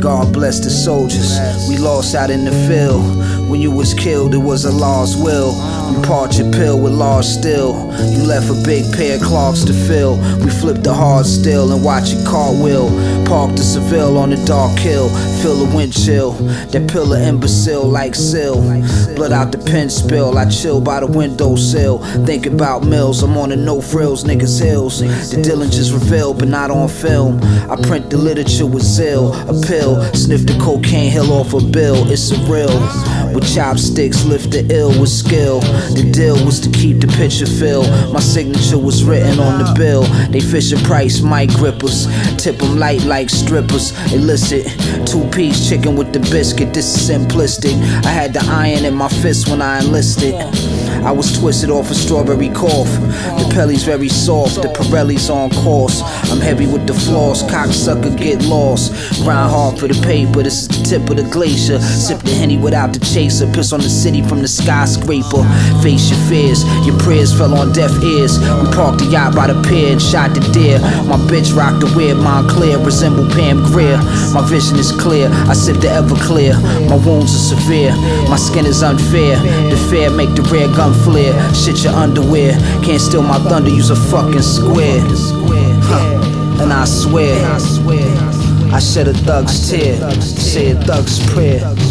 God bless the soldiers we lost out in the field. When you was killed, it was Allah's will. We part your pill with large steel. You left a big pair of clogs to fill. We flipped the hard steel and watch it cartwheel. Parked the Seville on the dark hill. Feel the wind chill. That pillar imbecile like Sill. Blood out the pen spill. I chill by the windowsill. Think about mills. I'm on the no frills niggas hills. The Dillinger's revealed but not on film. I print the literature with zeal. A pill. Sniff the cocaine hill off a bill. It's surreal. With chopsticks, lift the ill with skill. The deal was to keep the picture filled. My signature was written on the bill. They Fisher Price mic grippers. Tip them light like strippers. Illicit. 2-piece chicken with the biscuit. This is simplistic. I had the iron in my fist when I enlisted. I was twisted off a strawberry cough. The Pelly's very soft. The Pirelli's on course. I'm heavy with the floss. Cocksucker get lost. Grind hard for the paper. This is the tip of the glacier. Sip the Henny without the chaser. Piss on the city from the skyscraper. Face your fears. Your prayers fell on deaf ears. We parked the yacht by the pier and shot the deer. My bitch rocked the weird Montclair. Resemble Pam Grier. My vision is clear. I sip the Everclear. My wounds are severe. My skin is unfair. The fair make the rare gun flare. Shit your underwear. Can't steal my thunder. Use a fucking square. And I swear I shed a thug's tear. Say a thug's prayer.